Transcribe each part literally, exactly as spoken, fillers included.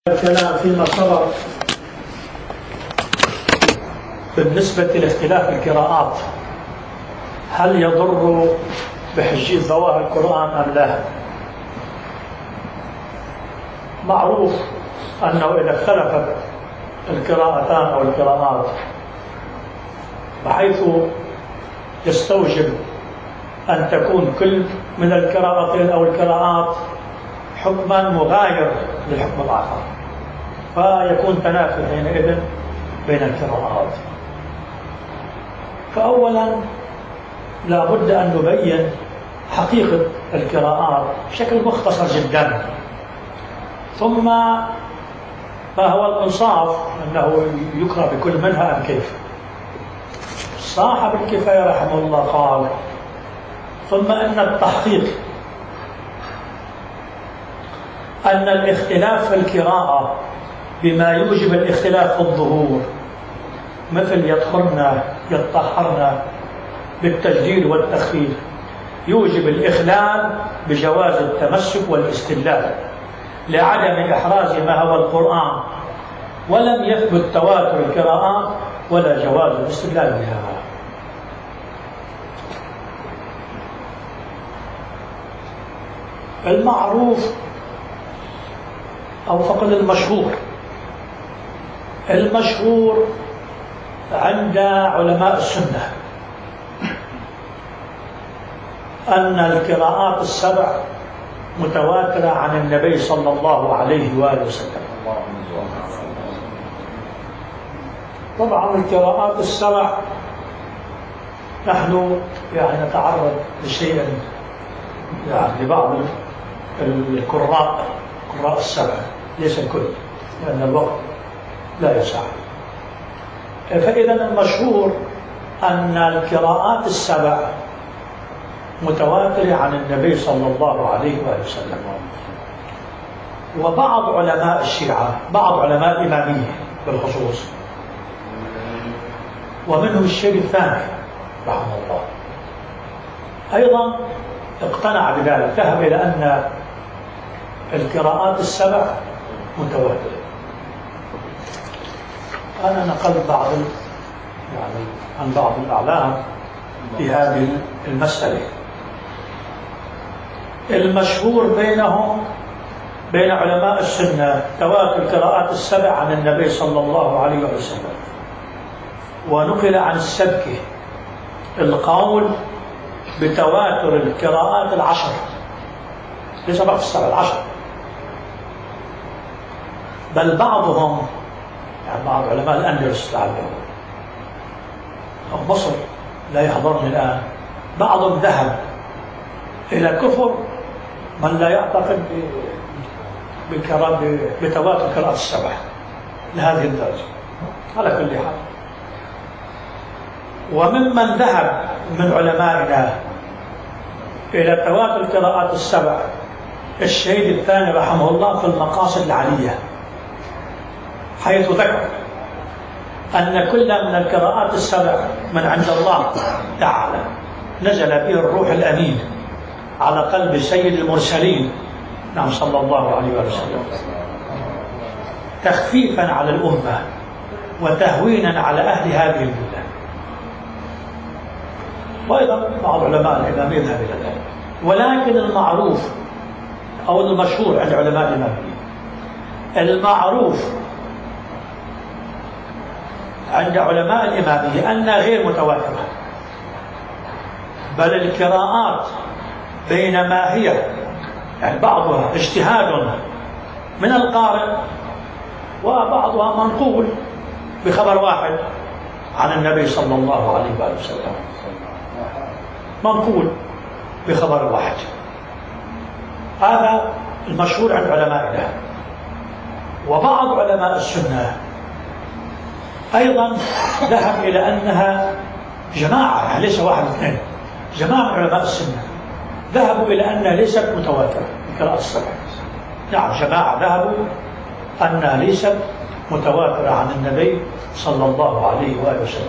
الكلام فيما سبق بالنسبة لاختلاف القراءات، هل يضر بحجية ظواهر القرآن أم لا؟ معروف أنه إذا اختلفت القراءتان أو القراءات بحيث يستوجب أن تكون كل من القراءتين أو القراءات حكما مغاير للحكم الآخر، فيكون تنافي حينئذ بين القراءات. فأولا لا بد أن نبين حقيقة القراءات بشكل مختصر جدا، ثم ما هو الإنصاف أنه يقرأ بكل منها أم كيف. صاحب الكفاية رحمه الله قال: ثم إن التحقيق أن الاختلاف في القراءة بما يوجب الاختلاف في الظهور، مثل يطهرن يطهرن بالتجديد والتخفيف، يوجب الإخلال بجواز التمسك والاستدلال لعدم إحراز ما هو القرآن، ولم يثبت تواتر القراءات ولا جواز الاستدلال بها. المعروف أو فقط المشهور المشهور عند علماء السنة أن القراءات السبع متواترة عن النبي صلى الله عليه وآله وسلم. طبعا القراءات السبع نحن يعني نتعرض لشيء يعني لبعض القراء قراء السبع، ليس الكل لأن الوقت لا يسع. فإذا المشهور أن القراءات السبع متواترة عن النبي صلى الله عليه وآله وسلم. وبعض علماء الشيعة، بعض علماء الإمامية بالخصوص، ومنهم الشيخ الثاني رحمه الله، أيضا اقتنع بذلك، ذهب إلى أن القراءات السبع متواترة. أنا نقلت بعض يعني عن بعض الأعلام في هذه المسألة. المشهور بينهم بين علماء السنة تواتر القراءات السبع عن النبي صلى الله عليه وسلم، ونقل عن السبكي القول بتواتر القراءات العشر، ليس بقى في السبع العشر، بل بعضهم يعني بعض علماء الأندلس لعلهم أو مصر لا يحضرني الآن، بعضهم ذهب إلى كفر من لا يعتقد بتواتر القراءات السبع لهذه الدرجة على كل حال. وممن ذهب من علمائنا إلى تواتر القراءات السبع الشهيد الثاني رحمه الله في المقاصد العالية، حيث ذكر أن كل من القراءات السبع من عند الله تعالى نزل به الروح الأمين على قلب سيد المرسلين، نعم صلى الله عليه وسلم، تخفيفا على الأمة وتهوينا على أهل هذه الملة. وأيضا بعض علماء الإمامية ذهب إلى ذلك. ولكن المعروف أو المشهور عند علماء الإمامية، المعروف عند علماء الإمامية أنها غير متواترة، بل القراءات بينما هي يعني بعضها اجتهاد من القارئ وبعضها منقول بخبر واحد عن النبي صلى الله عليه وآله وسلم، منقول بخبر واحد. هذا المشهور عند علمائنا. وبعض علماء السنة أيضا ذهب إلى أنها جماعة، يعني ليس واحد اثنين، جماعة من علماء السنة ذهبوا إلى أنها ليست متواترة القراءة السبع. نعم، جماعة ذهبوا أنها ليست متواترة عن النبي صلى الله عليه وآله وسلم.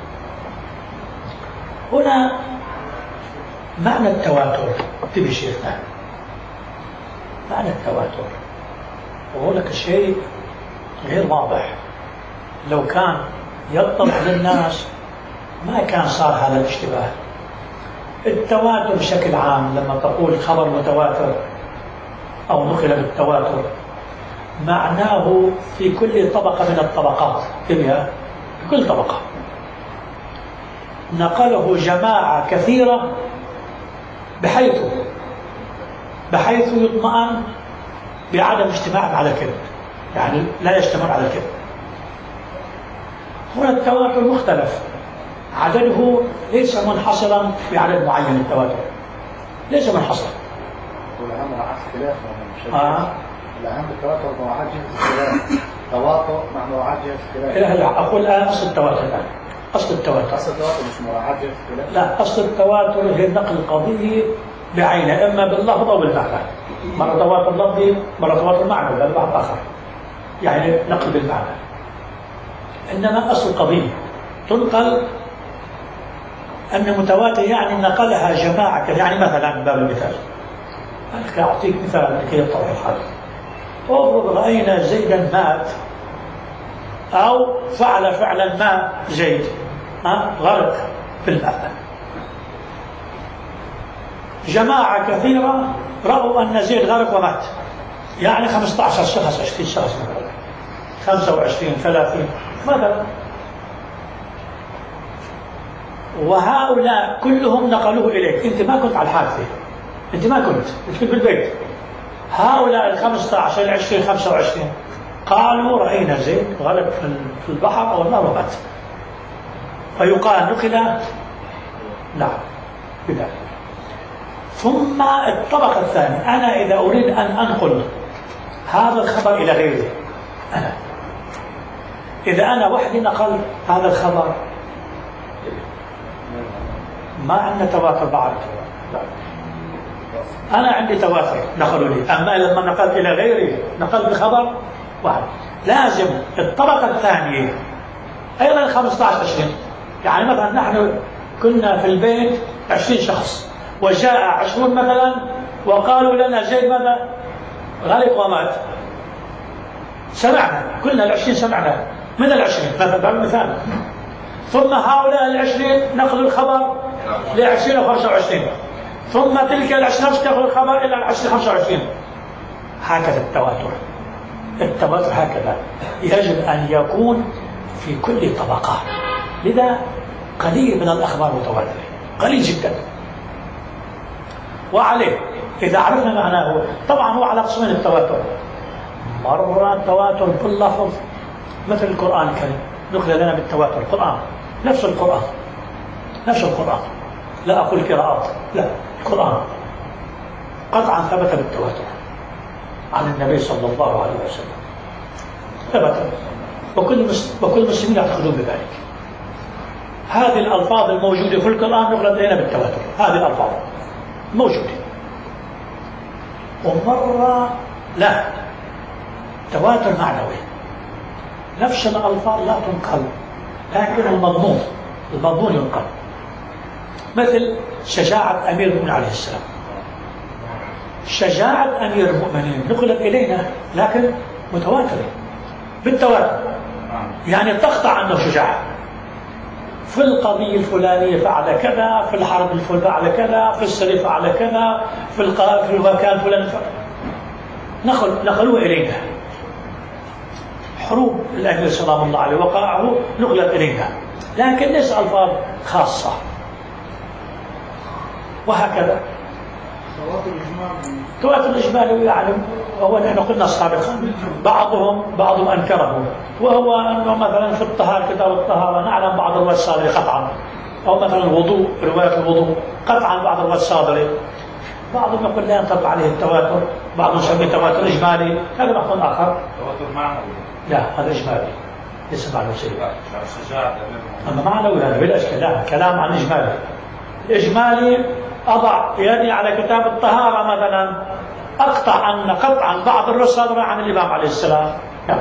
هنا معنى التواتر تبي شيخنا، معنى التواتر وهو لك شيء غير واضح. لو كان يتضح للناس ما كان صار هذا الاشتباه. التواتر بشكل عام لما تقول خبر متواتر أو نقل بالتواتر معناه في كل طبقة من الطبقات، في كل طبقة نقله جماعة كثيرة بحيث بحيث يطمئن بعدم اجتماعهم على الكذب، يعني لا يجتمعون على الكذب. هنا التواتر مختلف، عدده ليس منحصرا بعدد معين. التواتر ليس منحصرا. والأهم مع اختلاف آه. الأهم التواتر مع جهة الخلاف، تواطؤ مع مراعاة جهة الخلاف. لا لا أقول الآن أصل التواتر الآن أصل التواتر أصل التواتر مش مراعاة جهة الخلاف. لا، أصل التواتر هي نقل القضية بعينه، إما باللفظ أو بالمعنى. مرة تواتر لفظي، مرة تواتر معنوي، هذا بعض آخر، يعني نقل بالمعنى. إنما أصل القضية تنقل أن متواتر يعني نقلها جماعة، يعني مثلا من باب المثال أنا أعطيك مثال لكي يتضح الحال. أفرض رأينا زيدا مات أو فعل فعلا ما زيد ها غرق في الماء. جماعة كثيرة رأوا أن زيد غرق ومات، يعني خمسة عشر شخص، عشرين شخص مثلا، خمسة وعشرين، ثلاثين مثلا، وهؤلاء كلهم نقلوه إليك. أنت ما كنت على الحادثة، أنت ما كنت، أنت كنت بالبيت. هؤلاء الخمسة عشر، العشرين، خمسة وعشرين قالوا رأينا زيد غرق في البحر أو النار ومات، فيقال نقل. نعم بذلك. ثم الطبقة الثانية، أنا إذا أريد أن أنقل هذا الخبر إلى غيري، أنا إذا أنا وحدي نقل هذا الخبر ما عندنا تواتر بعد، أنا عندي تواتر نقلوا لي. أما لما نقلت إلى غيري نقلت بخبر واحد. لازم الطبقة الثانية أيضا خمسة عشر عشرين، يعني مثلا نحن كنا في البيت عشرين شخص وجاء عشرون مثلا وقالوا لنا زيد ماذا غرق ومات، سمعنا كلنا العشرين، سمعنا من العشرين مثلا مثال. ثم هؤلاء العشرين نقلوا الخبر لعشرين وخمسة وعشرين، ثم تلك العشرين تنقل الخبر إلى العشرين خمسة وعشرين. هكذا التواتر. التواتر هكذا يجب أن يكون في كل طبقة. لذا قليل من الأخبار متواترة، قليل جدا. وعليه إذا عرفنا معناه، طبعا هو على قسمين التواتر. مرة التواتر باللفظ مثل القرآن الكريم نقل لنا بالتواتر، القرآن نفس القرآن نفس القرآن، لا أقول قراءات، لا القرآن قطعا ثبت بالتواتر عن النبي صلى الله عليه وسلم، ثبت، وكل وكل المسلمين يعتقدون بذلك. هذه الألفاظ الموجودة في القرآن نقلت لنا بالتواتر، هذه الألفاظ موجودة. ومرة لا، تواتر معنوي، نفس الألفاظ لا تنقل لكن المضمون المضمون ينقل. مثل شجاعة أمير المؤمنين عليه السلام، شجاعة أمير المؤمنين نقلت إلينا لكن متواترة بالتواتر، يعني تقطع عنه شجاعة. في القضية الفلانية فعل كذا، في الحرب الفلانية فعل كذا، في السرية فعل كذا، في القائد في المكان الفلاني فعل. نقل نقلوه إلينا. حروب الأمير سلام الله عليه وقائعه نقلت إلينا، لكن ليس ألفاظ خاصة. وهكذا تواتر الإجمالي، يعني هو نحن قلنا سابقا بعضهم بعضهم أنكره، وهو أنه مثلا في الطهارة، كتاب الطهارة نعلم بعض الروايات الصادرة قطعا، أو مثلا الوضوء، رواية الوضوء قطعا بعض الروايات الصادرة. بعضهم يقول لا ينطبق عليه التواتر، بعضهم يسميه تواتر إجمالي، هذا بحث آخر. تواتر معنوي؟ لا هذا إجمالي ليس معنوي شيء. أما معنوي هذا بلا إشكال، لا كلام عن إجمالي. الإجمالي أضع يدي على كتاب الطهارة مثلا أقطع أن قطعا بعض الرسالة عن الإمام عليه السلام،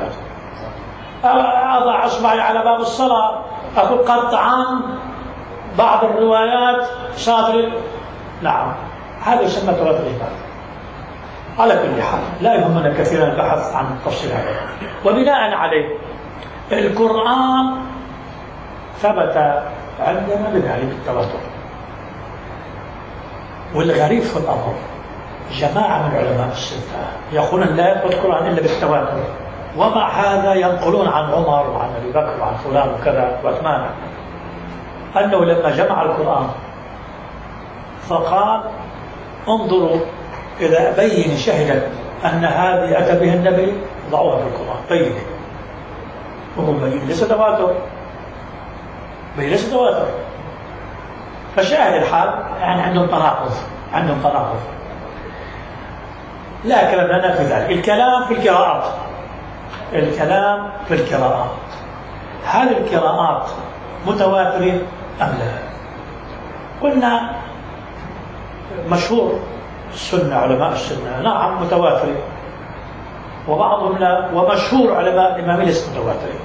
أضع أصبعي على باب الصلاة أقول قطعا بعض الروايات صادرة. نعم هذا يسمى تواتر الإجمالي. على كل حال لا يهمنا كثيرا البحث عن التفصيل هذا. وبناء عليه القرآن ثبت عندنا بذلك التواتر. والغريب في الأمر جماعة من علماء السنة يقولون لا يثبت القرآن إلا بالتواتر، ومع هذا ينقلون عن عمر وعن أبي بكر وعن فلان وكذا وعثمان أنه لما جمع القرآن فقال انظروا إذا بين شهدت أن هذه أتى به النبي ضعوها في القرآن بينه. وهو بين ليس تواتر، بين ليس تواتر. فشاهد الحال يعني عندهم تناقض، عندهم تناقض. لا كلام لنا في ذلك. الكلام في القراءات، الكلام في القراءات، هل القراءات متواترة أم لا؟ قلنا مشهور السنة، علماء السنة نعم متواترة، وبعضهم لا، ومشهور علماء الإمام ليس متواترة.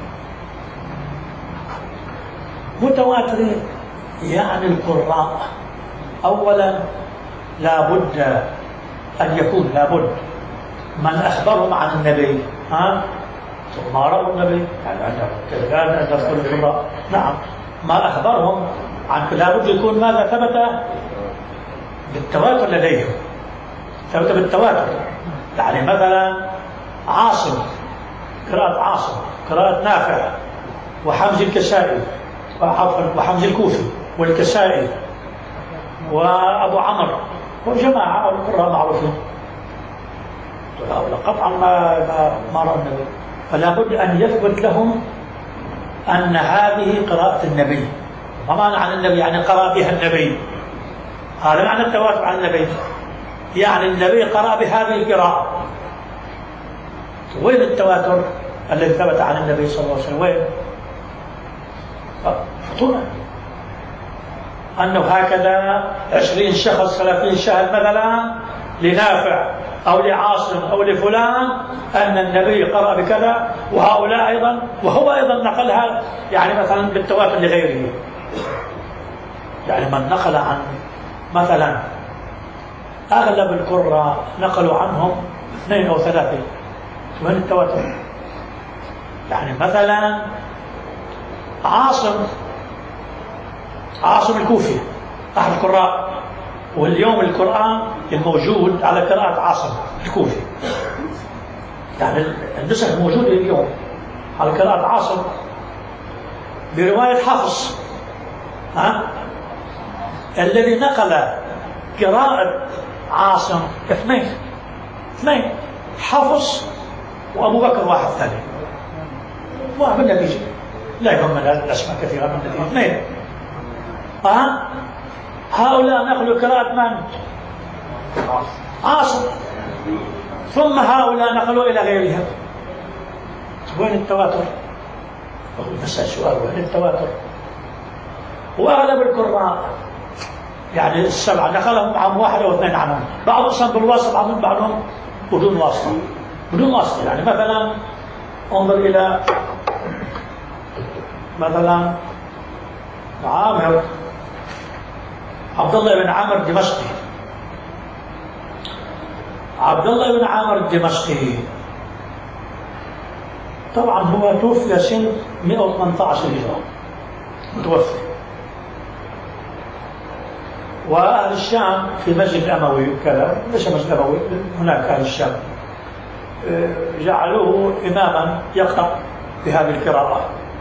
متواترة يعني القراء أولا لا بد أن يكون لابد من أخبرهم عن النبي ها ثم رأوا النبي، يعني كان أن يذكر القراء نعم ما أخبرهم عن لابد يكون ماذا ثبت بالتواتر لديهم، ثبت بالتواتر. يعني مثلا عاصم، قراءة عاصم، قراءة نافع وحمز الكسائي وحمز الكوفي والكسائي وأبو عمرو وجماعة القراء معروفين قطعا ما ما رأى النبي، فلا بد أن يثبت لهم أن هذه قراءة النبي. ما معنى عن النبي؟ يعني قرأ بها النبي، هذا معنى التواتر عن النبي، يعني النبي قرأ بهذه القراءة. وين التواتر الذي ثبت عن النبي صلى الله عليه وسلم؟ وين؟ فطونا أنه هكذا عشرين شخص ثلاثين شهد مثلا لنافع أو لعاصم أو لفلان أن النبي قرأ بكذا، وهؤلاء أيضا، وهو أيضا نقلها يعني مثلا بالتواتر لغيره. يعني من نقل عن مثلا أغلب القراء نقلوا عنهم اثنين أو ثلاثة، وين التواتر؟ يعني مثلا عاصم عاصم الكوفي أحد القراء، واليوم القرآن الموجود على قراءة عاصم الكوفي، يعني النسخ الموجودة اليوم على قراءة عاصم برواية حفص ها؟ الذي نقل قراءة عاصم اثنين اثنين حفص وأبو بكر واحد ثاني، واحد من النتيجة لا يهمنا الأسماء كثيرة من النتيجة اثنين. ها؟ هؤلاء نقلوا قراءة من؟ عاصم، ثم هؤلاء نقلوا إلى غيرهم. وين التواتر؟ نسأل سؤال، وين التواتر؟ وأغلب القراء يعني السبعة نقلهم عن واحد أو اثنين عنهم، بعض أصلا بالواسطة، بعضهم بعضهم بدون واسطة، بدون واسطة. يعني مثلا انظر إلى مثلا عامر عبد الله بن عامر الدمشقي، عبد الله بن عامر الدمشقي طبعا هو توفي سنة مئة وثمانية عشر هجرة، متوفي. وأهل الشام في مسجد الأموي وكذا، ليس مسجد الأموي هناك أهل الشام جعلوه إماما يقرأ بهذه القراءة.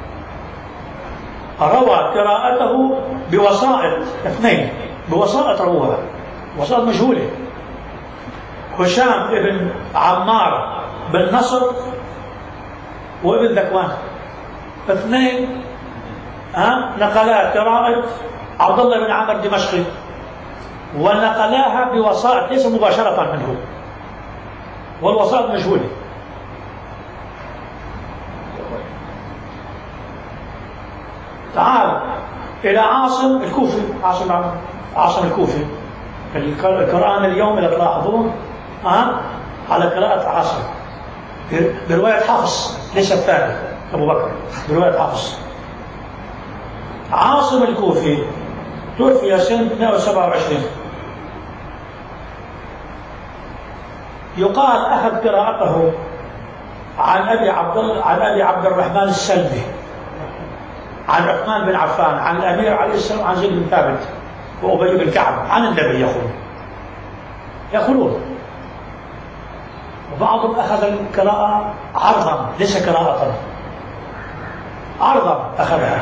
روى قراءته بوسائط اثنين، بوسائط روها، وسائط مجهولة. هشام ابن عمار بن نصر وابن ذكوان اثنين ها نقلا قراءة عبد الله بن عامر الدمشقي، ونقلاها بوسائط ليس مباشرة منه، والوسائط مجهولة. تعال إلى عاصم الكوفي، عاصم عاصم الكوفي، القرآن اليوم إذا تلاحظون أه؟ على قراءة عاصم برواية حفص، ليس الثاني أبو بكر، برواية حفص. عاصم الكوفي توفي سنة مئة وسبعة وعشرين، يقال أخذ قراءته عن أبي عبد عن أبي عبد الرحمن السلمي عن عثمان بن عفان عن الأمير عليه السلام عن زيد بن ثابت وأبي بن كعب عن النبي يقولون يقولون وبعضهم أخذ القراءة عرضا ليس قراءة، عرضا أخذها،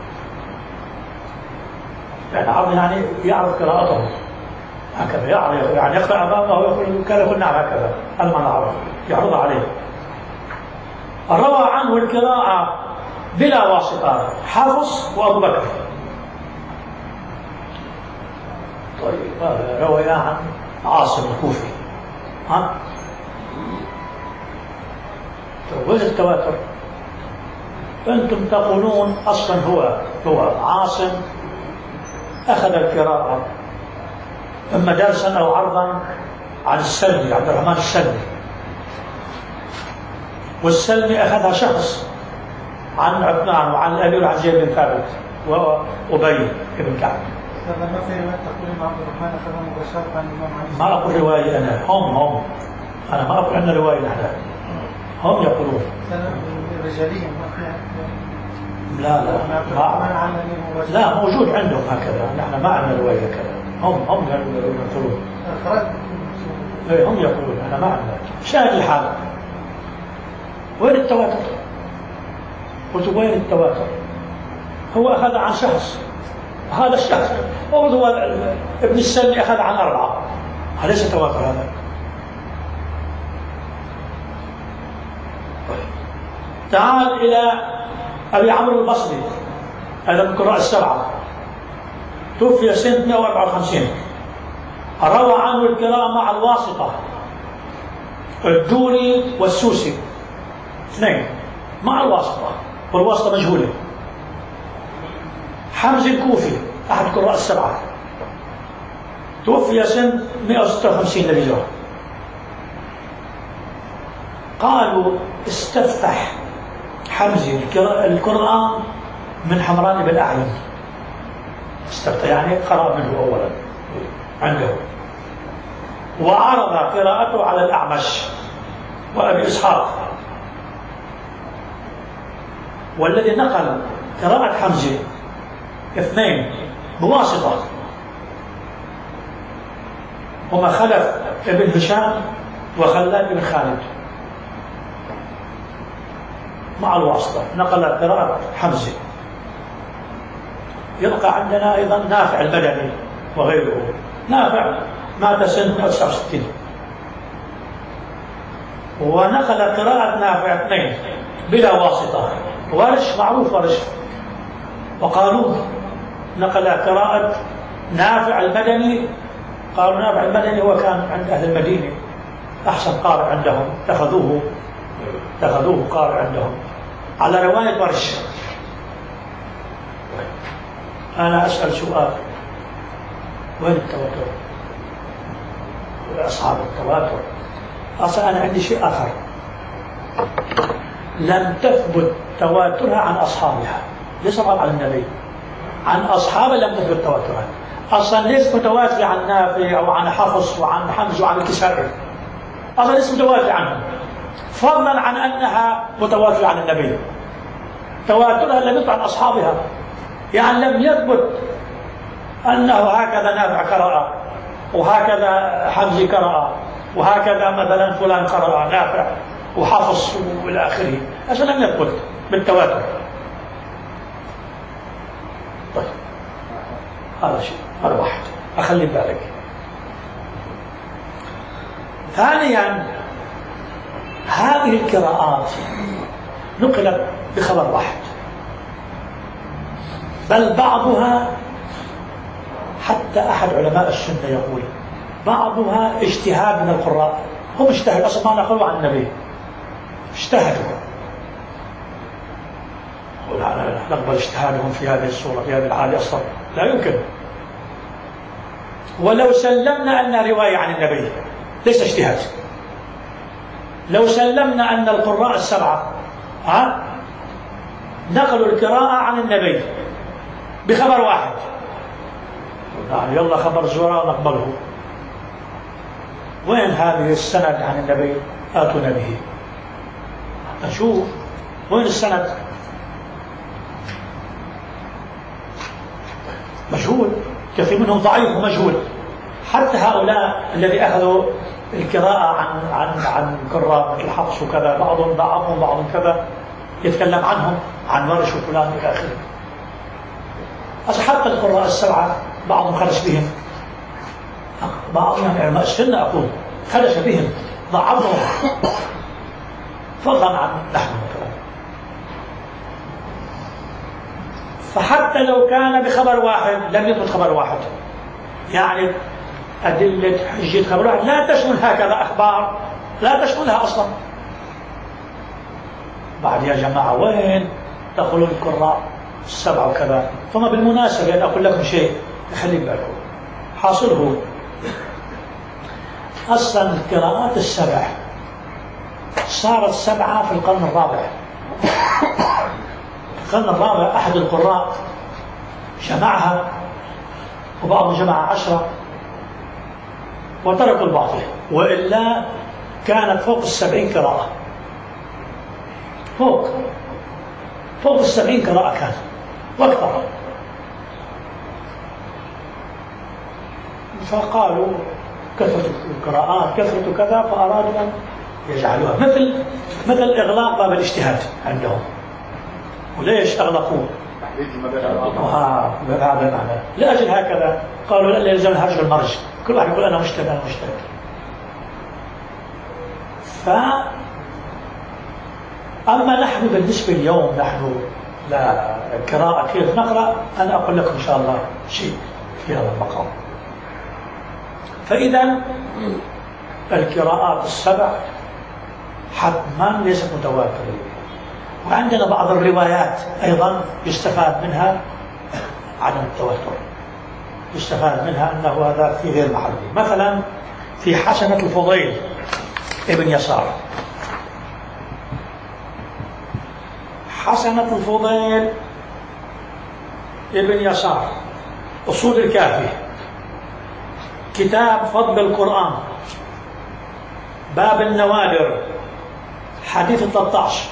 يعني عرض يعني يعرض قراءته هكذا، يعرض يعني يقرأ أمامه ويقول كان يقول نعم هكذا، هذا ما نعرف، يعرض عليه. روى عنه القراءة بلا واسطة حافظ وأبو بكر. طيب هذا روى عن عاصم الكوفي. ها؟ وين التواتر؟ أنتم تقولون أصلا هو هو عاصم أخذ القراءة إما درسا أو عرضا عن السلمي عبد الرحمن السلمي، والسلمي أخذها شخص عن عثمان وعن الأمير عن زيد بن ثابت وأبي بن كعب. هذا ما في رواية تقول إن عبد الرحمن أخذها مباشرة عن الإمام علي. ما أقول رواية أنا، هم هم أنا ما أقول عندنا رواية نحن، هم يقولون. رجاليا ما فيها. لا لا ما لا موجود عندهم هكذا، نحن ما عندنا رواية كذا، هم هم يقولون. إيه هم يقولون، احنا ما عندنا. شاهد الحال. وين التواتر؟ قلت وين التواتر؟ هو أخذ عن شخص، هذا الشخص هو ابن السلمي أخذ عن أربعة، أليس تواتر هذا؟ تعال إلى أبي عمرو البصري، هذا من قراء السبعة، توفي سنة مئة وأربعة وخمسين، روى عنه القراءة مع الواسطة الدوري والسوسي اثنين مع الواسطة، والواسطة مجهولة. حمزة الكوفي أحد قراء السبعة، توفي سنة مئة وستة وخمسين للهجرة. قالوا استفتح حمزة القرآن من حمران بن أعين، استفتح يعني قرأ منه أولا عنده، وعرض قراءته على الأعمش وأبي إسحاق. والذي نقل قراءة حمزة اثنين بواسطة هما خلف ابن هشام وخلاد بن خالد، مع الواسطة نقل قراءة حمزة. يبقى عندنا أيضا نافع المدني وغيره. نافع مات سنة مئة وتسعة وستين، ونقل قراءة نافع اثنين بلا واسطة، ورش معروف ورش، وقالوا نقل قراءة نافع المدني، قالوا نافع المدني هو كان عند أهل المدينة أحسن قارئ عندهم، اتخذوه اتخذوه قارئ عندهم على رواية ورش. أنا أسأل سؤال، وين التواتر؟ أصحاب التواتر أصلا أنا عندي شيء آخر، لم تثبت تواترها عن أصحابها، ليس فقط عن النبي، عن أصحابها لم تثبت تواترها أصلا، ليس متواتر عن نافع أو عن حفص وعن حمزة وعن الكسائي، أصلا ليس متواتر عنهم، فضلا عن أنها متواتر عن النبي. تواترها لم يثبت عن أصحابها، يعني لم يثبت أنه هكذا نافع قرأ وهكذا حمزة قرأ وهكذا مثلا فلان قرأ نافع وحفص والى اخره، عشان لم يثبت بالتواتر. طيب هذا شيء، هذا واحد اخلي بالك. ثانيا هذه القراءات نقلت بخبر واحد، بل بعضها حتى احد علماء السنه يقول بعضها اجتهاد من القراء، هم اجتهدوا اصلا ما نقلوا عن النبي، اجتهدوا، ولا نقبل اجتهادهم في هذه الصورة في هذه الحالة أصلا لا يمكن. ولو سلمنا أن رواية عن النبي ليس اجتهاد، لو سلمنا أن القراء السبعة ها نقلوا القراءة عن النبي بخبر واحد، يعني يلا خبر زورا نقبله، وين هذه السند عن النبي؟ آتونا به. نشوف وين السند؟ مجهول، كثير منهم ضعيف ومجهول. حتى هؤلاء الذي أخذوا القراءة عن عن عن قراء مثل حفص وكذا، بعضهم ضعفهم بعضهم كذا، يتكلم عنهم عن ورش وفلان إلى آخره. حتى القراء السبعة بعضهم خرج بهم، بعضهم يعني علماء السنة أقول خرج بهم، ضعفهم، فضلا عن نحن مثلا. فحتى لو كان بخبر واحد لم يثبت خبر واحد، يعني أدلة حجة خبر واحد لا تشمل هكذا أخبار، لا تشملها أصلا. بعد يا جماعة وين تقولون القراء السبعة وكذا؟ ثم بالمناسبة أن أقول لكم شيء خلي بالكم، حاصله أصلا القراءات السبع صارت سبعة في القرن الرابع. في القرن الرابع أحد القراء جمعها وبعضهم جمع عشرة وتركوا الباطل، وإلا كانت فوق السبعين قراءة، فوق فوق السبعين قراءة كانت واكثر. فقالوا كثرة القراءات كثرة كذا، فأرادوا أن يجعلوها مثل مثل إغلاق باب الاجتهاد عندهم. وليش أغلقوه؟ آه بهذا المعنى، لأجل هكذا قالوا لا يلزم الهرج بالمرج، كل واحد يقول أنا مجتهد أنا مجتهد. ف أما نحن بالنسبة اليوم نحن لا القراءة كيف نقرأ، أنا أقول لكم إن شاء الله شيء في هذا المقام. فإذا القراءات السبع حتما ليست متواترة، وعندنا بعض الروايات أيضا يستفاد منها عدم التواتر، يستفاد منها أنه هذا في غير محله. مثلا في حسنة الفضيل ابن يسار، حسنة الفضيل ابن يسار أصول الكافي، كتاب فضل القرآن، باب النوادر، حديث ثلاثة عشر.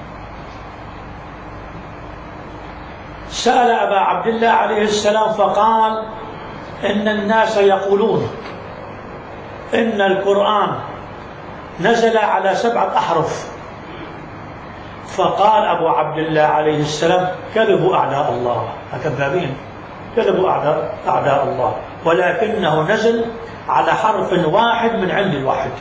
سأل أبا عبد الله عليه السلام فقال إن الناس يقولون إن القرآن نزل على سبعة أحرف. فقال أبو عبد الله عليه السلام كذبوا أعداء الله، كذابين، كذبوا أعداء أعداء الله، ولكنه نزل على حرف واحد من عند الواحد.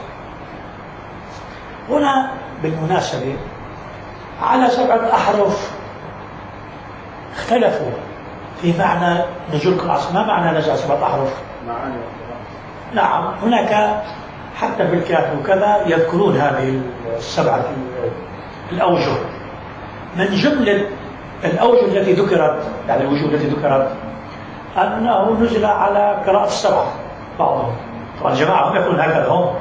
هنا بالمناسبة على سبعة أحرف اختلفوا في معنى نزول القرآن. ما معنى نزل سبعة أحرف؟ نعم، هناك حتى بالكافي وكذا يذكرون هذه السبعة الأوجه. من جملة الأوجه التي ذكرت، يعني الوجوه التي ذكرت، أنه نزل على قراءة السبعة بعضهم. طبعا الجماعة هم يقولون هكذا، هم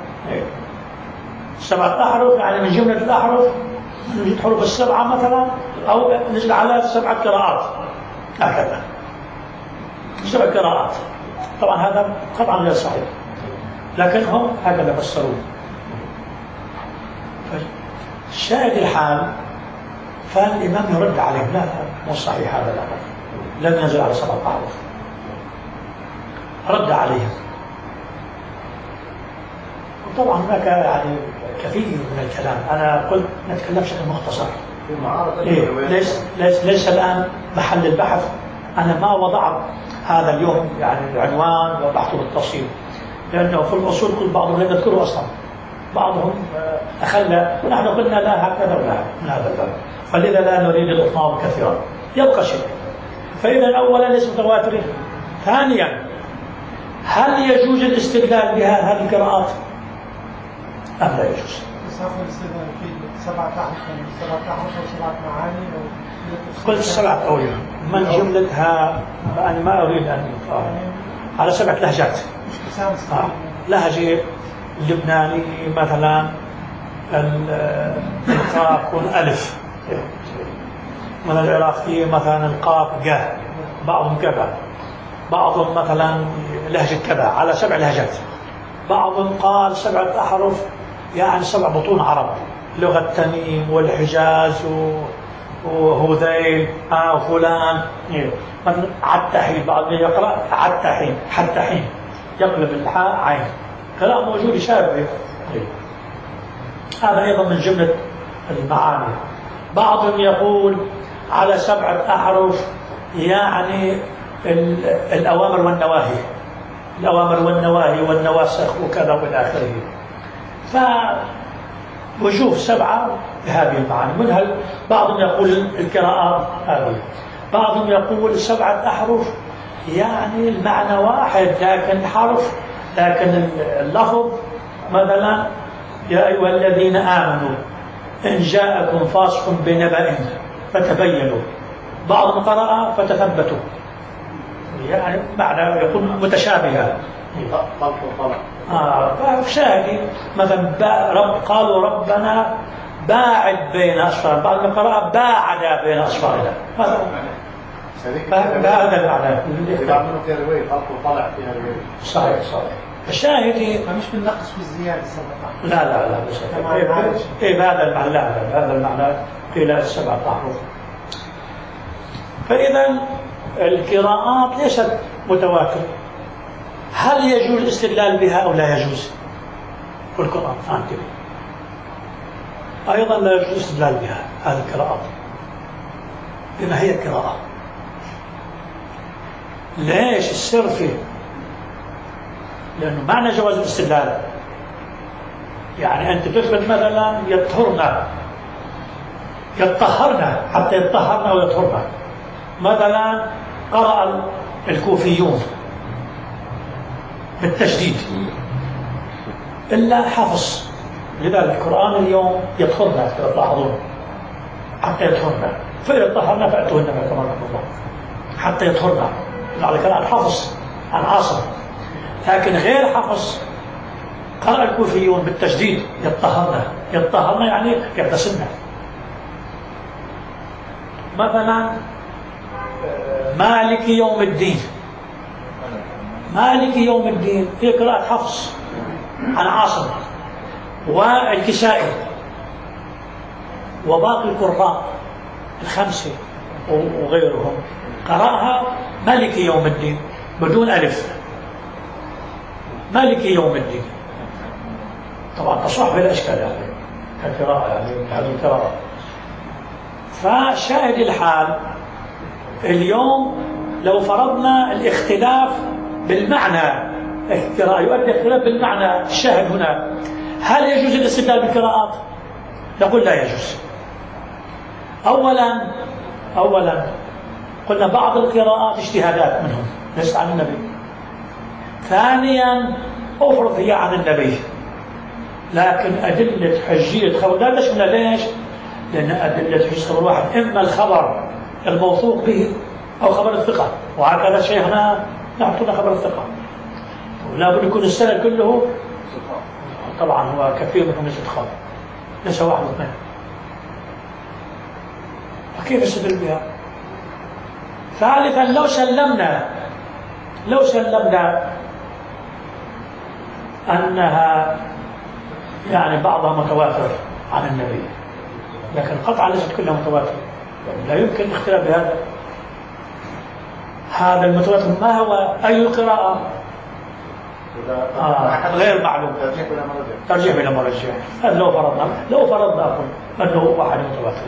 سبعة أحرف يعني من جملة الأحرف نجد حروف السبعة مثلا، أو نزل على سبعة قراءات هكذا، سبع قراءات. طبعا هذا قطعا غير صحيح، لكن هم هكذا فسروه. الشاهد الحال، فالإمام يرد عليه لا مو صحيح هذا الأمر، لم ينزل على سبعة أحرف. رد عليه. وطبعا هناك يعني كثير من الكلام، أنا قلت نتكلم بشكل مختصر. إيه؟ ليش ليش ليش الآن محل البحث؟ أنا ما وضعت هذا اليوم يعني العنوان وبحثه بالتفصيل، لأنه في الأصول كل بعضهم لا يذكره أصلا، بعضهم أخلى نحن قلنا لا هكذا ولا من هذا الباب، فلذا لا نريد الإطناب كثيرا. يبقى شيء. فإذا أولا ليس متواتر. ثانيا، هل يجوز الاستدلال بها هذه القراءات أم لا يجوز؟ الاستدلال في سبعة أحرف، سبعة أحرف وسبعة معاني. قلت سبعة أوجه من جملتها، أنا ما أريد أن على سبعة لهجات. آه. لهجة اللبناني مثلا القاف يكون ألف، من العراقية مثلا القاف جاء، بعضهم كذا، بعضهم مثلا لهجة كذا، على سبع لهجات. بعضهم قال سبعة أحرف يعني سبع بطون عرب، لغة تميم والحجاز وهذيل آه وفلان. مثلا عتحين، بعض يقرأ عتحين حتى حين يقلب الحاء عين، كلام موجود يشابه. هذا أيضا من جملة المعاني. بعضهم يقول على سبعة أحرف يعني الأوامر والنواهي، الأوامر والنواهي والنواسخ وكذا والى آخره. فوجوه سبعة بهذه المعاني. منها بعضهم يقول القراءات هذه، بعضهم يقول سبعة أحرف يعني المعنى واحد لكن حرف، لكن اللفظ مثلا يا أيها الذين آمنوا إن جاءكم فاسق بنبأ فتبينوا، بعضهم قرأ فتثبتوا، يعني معنى يكون متشابها. آه شاهدي مثلا رب قالوا ربنا باعد بين أصفار، بعض القراءة باعد بين أصفارنا، هذا المعنى. صحيح صحيح. الشاهد مش بالنقص بالزيادة سبعة. لا لا لا بس إيه بهذا المعنى، لا بهذا المعنى قيل السبعة أحرف. فإذا القراءات ليست متواترة. هل يجوز الاستدلال بها أو لا يجوز؟ في القرآن انتبه. أيضا لا يجوز الاستدلال بها هذه القراءات بما هي قراءة. ليش السر فيه؟ لأنه معنى جواز الاستدلال يعني أنت تثبت مثلا يطهرنا يطهرنا حتى يطهرنا ويطهرنا. مثلا قرأ الكوفيون بالتشديد إلا حفص، لذلك القرآن اليوم يطهرنا كما تلاحظون حتى يطهرنا، فإذا طهرنا فأتوهن كما نقول الله حتى يطهرنا، على كلام حفص عن عاصم. لكن غير حفص قرأ الكوفيون بالتشديد يطهرنا، يطهرنا يعني يغتسلنا. مثلا مالك يوم الدين، مالك يوم الدين هي قراءة حفص عن عاصم والكسائي وباقي القراء الخمسة وغيرهم قرأها مالك يوم الدين بدون ألف، مالك يوم الدين. طبعا تصح بلا إشكال يعني كقراءة يعني هذه القراءة. فشاهد الحال اليوم لو فرضنا الاختلاف بالمعنى، القراءة يؤدي اختلاف بالمعنى، الشاهد هنا هل يجوز الاستدلال بالقراءات؟ نقول لا يجوز. أولا أولا قلنا بعض القراءات اجتهادات منهم ليست عن النبي. ثانيا أفرض هي عن النبي لكن أدلة حجية خبر لا تشمل. ليش؟ لأن أدلة حجية خبر واحد، إما الخبر الموثوق به أو خبر الثقة، وهكذا شيخنا نعطينا خبر الثقة ولا بد يكون السند كله طبعا هو كثير منهم ليس خبر، ليس واحد اثنين. فكيف يستدل بها؟ ثالثا لو سلمنا لو سلمنا أنها يعني بعضها متواتر عن النبي لكن قطعا ليست كلها متواتر، لا يمكن اختلاف بهذا. هذا المتواتر ما هو أي قراءة آه غير معلوم، ترجيح إلى مرجح. هذا لو فرضنا لو فرضنا أنه واحد متواتر.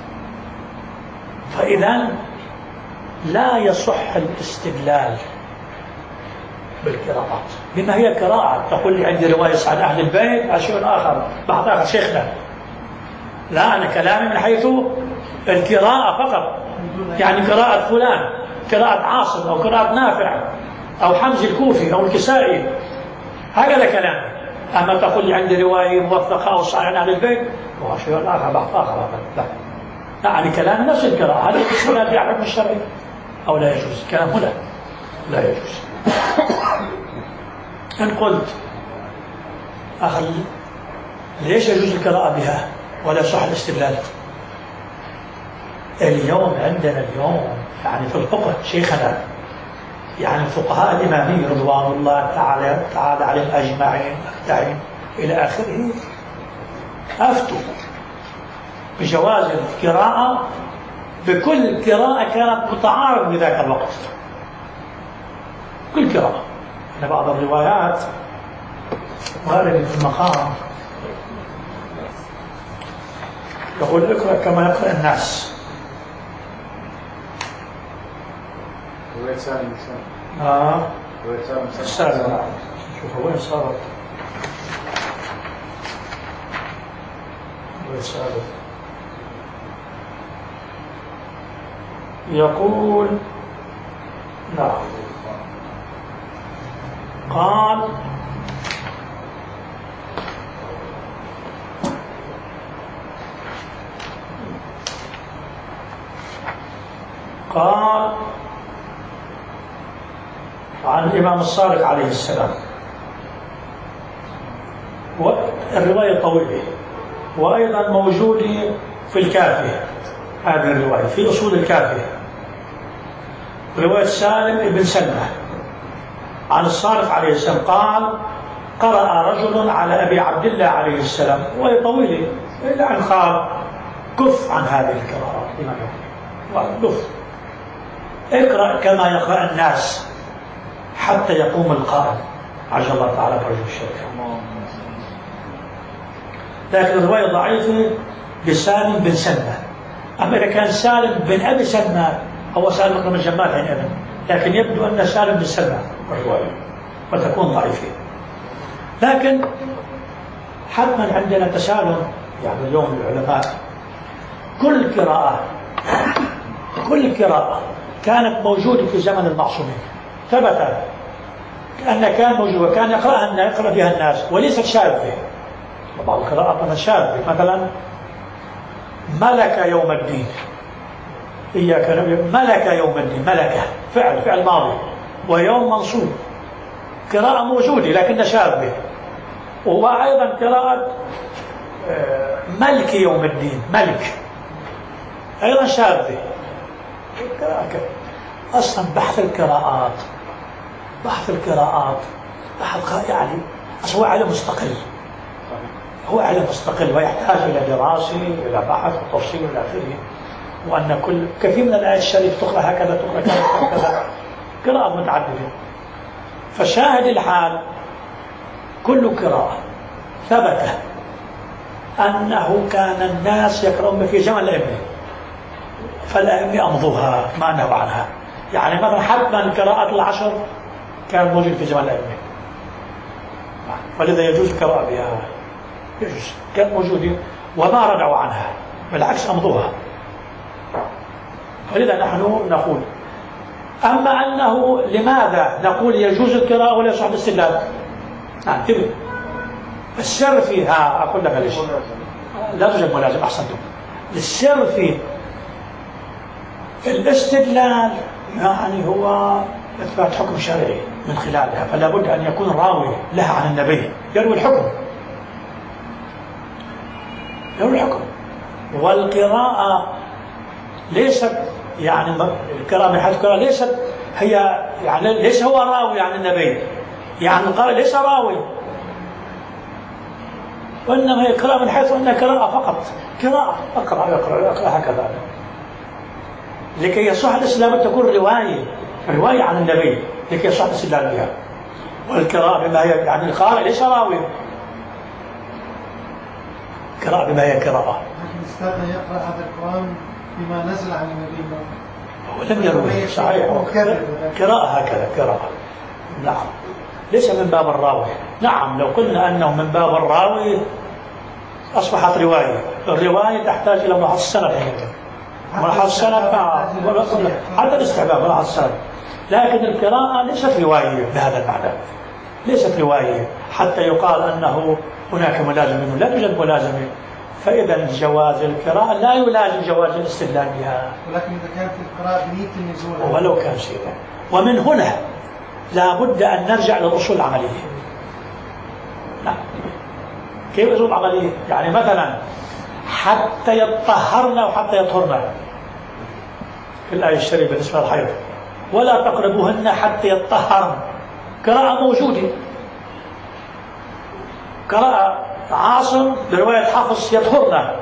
فإذا لا يصح الاستدلال بالقراءات بما هي قراءة. تقول لي عندي رواية عن أهل البيت على شيء آخر بعض آخر شيخنا، لا أنا كلامي من حيث القراءة فقط، يعني قراءة فلان، قراءة عاصم أو قراءة نافع أو حمزة الكوفي أو الكسائي، هكذا كلامي. أما تقول لي عندي رواية موثقة أو صحيحة عن أهل البيت وهو شيء آخر بعض آخر، لا يعني كلام نفس القراءة. هل يجوز في الحكم الشرعي أو لا يجوز؟ كلام هنا لا يجوز. إن قلت أخي ليش يجوز القراءة بها ولا صح الاستدلال؟ اليوم عندنا اليوم يعني في الفقه شيخنا يعني الفقهاء الإمامية رضوان الله تعالى تعالى عليهم أجمعين أجمعين إلى آخره أفتوا بجواز القراءة بكل قراءة كانت متعارضة بذاك الوقت، كل قراءة. أن بعض الروايات وارد في المقام يقول اقرأ كما يقرأ الناس. رواية سالم سالم آه رواية سالم سالم شوف وين صارت رواية سالم. يقول نعم قال قال عن الإمام الصادق عليه السلام، والرواية طويلة وأيضا موجودة في الكافية، هذه الرواية في أصول الكافية، رواية سالم بن سلمة عن الصادق عليه السلام قال قرأ رجل على أبي عبد الله عليه السلام، وهي طويلة إلا أن قال كف عن هذه القراءة الإمام يقول كف اقرأ كما يقرأ الناس حتى يقوم القائل عجل الله تعالى فرجه الشريف. لكن الرواية ضعيفة بسالم بن سلمة. أما إذا كان سالم بن أبي سلمة هو سالم بن جمال عن ابن، لكن يبدو أن سالم بن سلمة الرواية وتكون ضعيفة. لكن حتما عندنا تسالم، يعني اليوم العلماء كل قراءة كل قراءة كانت موجودة في زمن المعصومين ثبت أن كان موجود وكان يقرأها أن يقرأ بها الناس وليست شاذة. بعض القراءات مثلا شاذة، مثلا ملك يوم الدين، إياك ملك يوم الدين، ملكة فعل فعل ماضي ويوم منصوب، قراءة موجودة لكنها شاذة. وأيضا قراءة ملك يوم الدين، ملك أيضا شاذة. أصلا بحث القراءات بحث القراءات بحث يعني هو علم مستقل، هو علم مستقل ويحتاج إلى دراسة إلى بحث وتفصيل إلى آخره. وأن كل كثير من الآيات الشريفة تقرأ هكذا تقرأ كذا كذا قراءات متعددة. فشاهد الحال كل قراءة ثبت أنه كان الناس يقرؤون في زمن الأئمة، فالأئمة أمضوها ما نهوا عنها. يعني مثلا حتما القراءات العشر كان موجود في زمن الأئمة، ولذا يجوز القراءة بها، يجوز كان موجودة وما ردعوا عنها، بالعكس أمضوها. ولذا نحن نقول أما أنه لماذا نقول يجوز القراءة ولا يصح الاستدلال؟ انتبه السر فيها، أقول لك ليش لا توجد ملازم. أحسنتم. السر في الاستدلال يعني هو إثبات حكم شرعي من خلالها، فلا بد أن يكون راوي لها عن النبي يروي الحكم يروي الحكم. والقراءة ليست يعني القراءة من حيث القراءة ليست هي يعني ليس هو راوي عن النبي، يعني القارئ ليس راوي، وإنما هي قراءة من حيث أنها قراءة فقط، قراءة أقرأ أقرأ أقرأ هكذا لكي يصح الإسلام أن تكون رواية رواية عن النبي لكي يصح الاستدلال بها. والقراءة بما هي يعني القارئ ليس راوي، قراءة بما هي قراءة. لكن يقرأ هذا القرآن بما نزل عن النبي هو لم يروي صحيح، قراءة هكذا قراءة. نعم ليس من باب الراوي. نعم لو قلنا أنه من باب الراوي أصبحت رواية. الرواية تحتاج إلى ملاحظة السند، ملاحظة السند حتى الاستحباب ملاحظة السند. لكن القراءة ليست رواية بهذا المعنى، ليست رواية حتى يقال أنه هناك ملازم منه، لا توجد ملازمة. فإذا جواز القراءة لا يلازم جواز الاستدلال بها، ولكن إذا كانت القراءة بنية النزول ولو كان شيئا. ومن هنا لا بد أن نرجع للأصول العملية. نعم كيف الأصول العملية؟ يعني مثلا حتى يطهرنا وحتى يطهرنا في الآية الشريفة بالنسبة للحيض ولا تقربوهن حتى يطهرن. قراءة موجودة، قراءة عاصم برواية حفص يطهرن،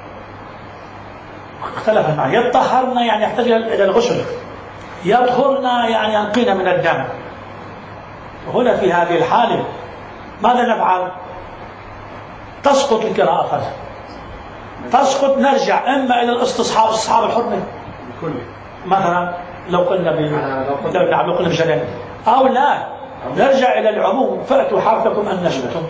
اختلف معي. يطهرن يعني يحتاج إلى الغسل، يطهرن يعني ينقين من الدم. هنا في هذه الحالة ماذا نفعل؟ تسقط القراءة هذه، تسقط، نرجع إما إلى الاستصحاب، استصحاب الحرمة مثلا لو قلنا ب... لو نعم لو قلنا بجلال، أو لا نرجع إلى العموم فأتوا حرثكم أن شئتم.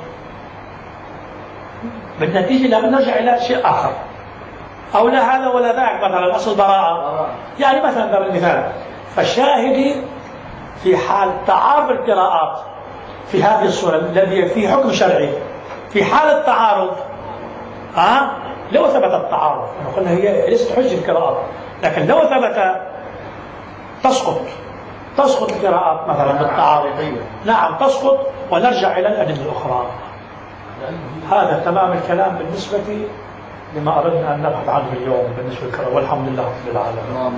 بالنتيجة لا نرجع إلى شيء آخر، أو لا هذا ولا ذاك، مثلا الأصل براءة. يعني مثلا باب المثال، فالشاهد في حال تعارض القراءات في هذه الصورة الذي في حكم شرعي، في حال التعارض ها لو ثبت التعارض، قلنا هي ليست حجة القراءات، لكن لو ثبت تسقط تسقط القراءات مثلا بالتعارض، نعم تسقط، ونرجع إلى الأدلة الأخرى. هذا تمام الكلام بالنسبة لما أردنا أن نبحث عنه اليوم بالنسبة للقراءة، والحمد لله رب العالمين.